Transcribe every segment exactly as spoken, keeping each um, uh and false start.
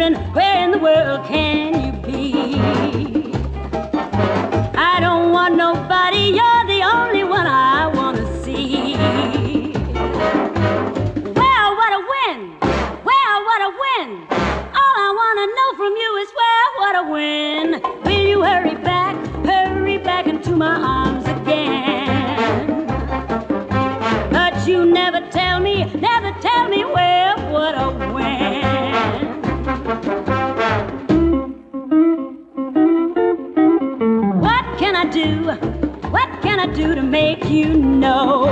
wondering where in the world can you be? I don't want nobody, you're the only one I want to see. Well, what a win! Well, what a win! All I want to know from you is, well, what a win! Will you hurry back, hurry back into my arms again? But you never tell me, never tell me, well, what a win! What can I do? What can I do to make you know?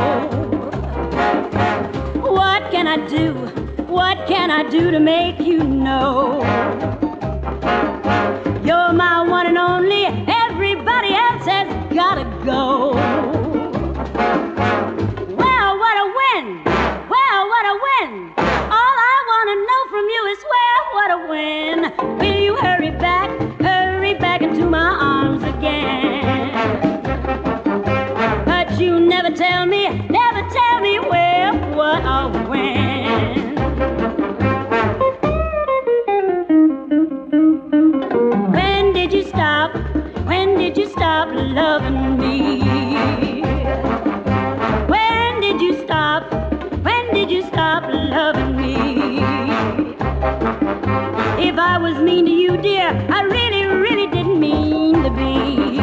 What can I do? What can I do to make you know? You're my one and only, everybody else has gotta go. Well, what a win! Well, what a win! All I wanna know from you is, well, what a win! Will you hurry back, hurry back into my arms again? But you never tell me, never tell me, well, what a win! When did you stop? When did you stop loving me? When did you stop? When did you stop loving me? If I was mean to you, dear, I really, really didn't mean to be.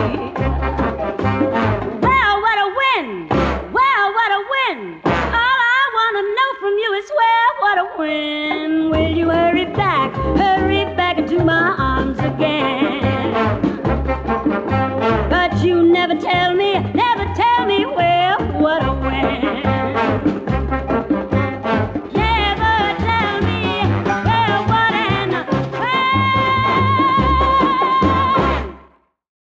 Well, what a win! Well, what a win! All I want to know from you is, well, what a win! Will you hurry back, hurry back into my arms again?